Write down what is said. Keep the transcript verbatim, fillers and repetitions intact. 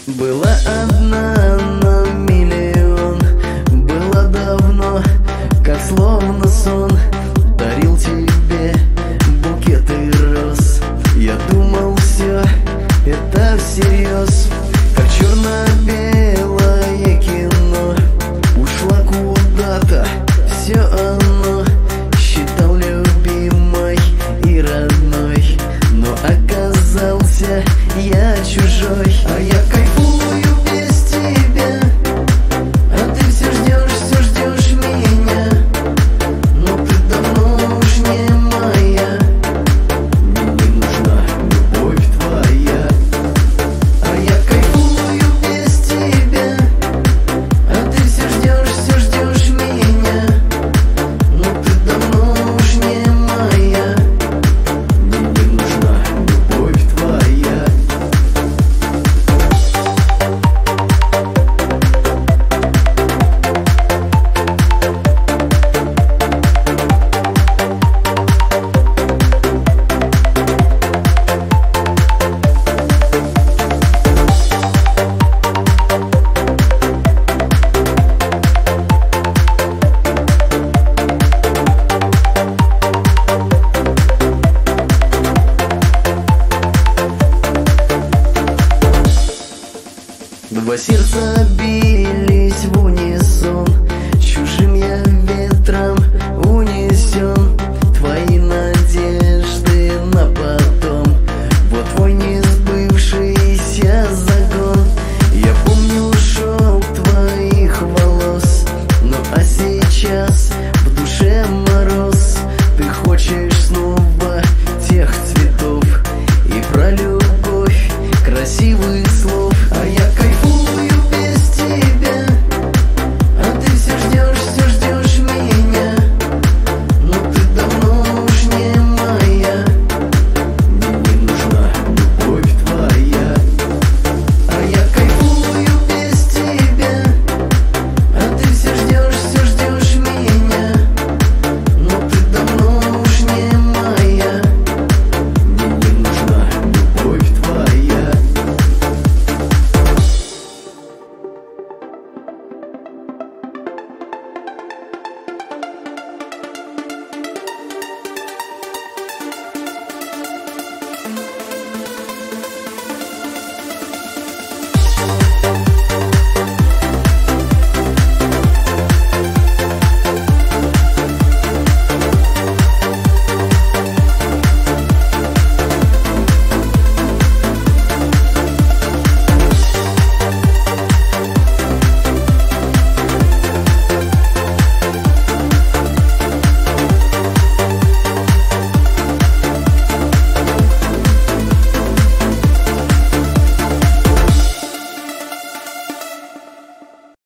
Была одна на миллион, было давно, как словно сон. Дарил тебе букеты роз, я думал, все это всерьез. Как черно-белое кино, ушла куда-то все оно. Считал любимой и родной, но оказался я чужой. А я кайфую без тебя, а ты все ждешь, все ждешь меня. Но ты давно уж не моя, мне не нужна любовь твоя. А я кайфую без тебя, а ты все ждешь, все ждешь меня. Но ты давно уж не моя, мне не нужна любовь твоя. Два сердца бились в унисон,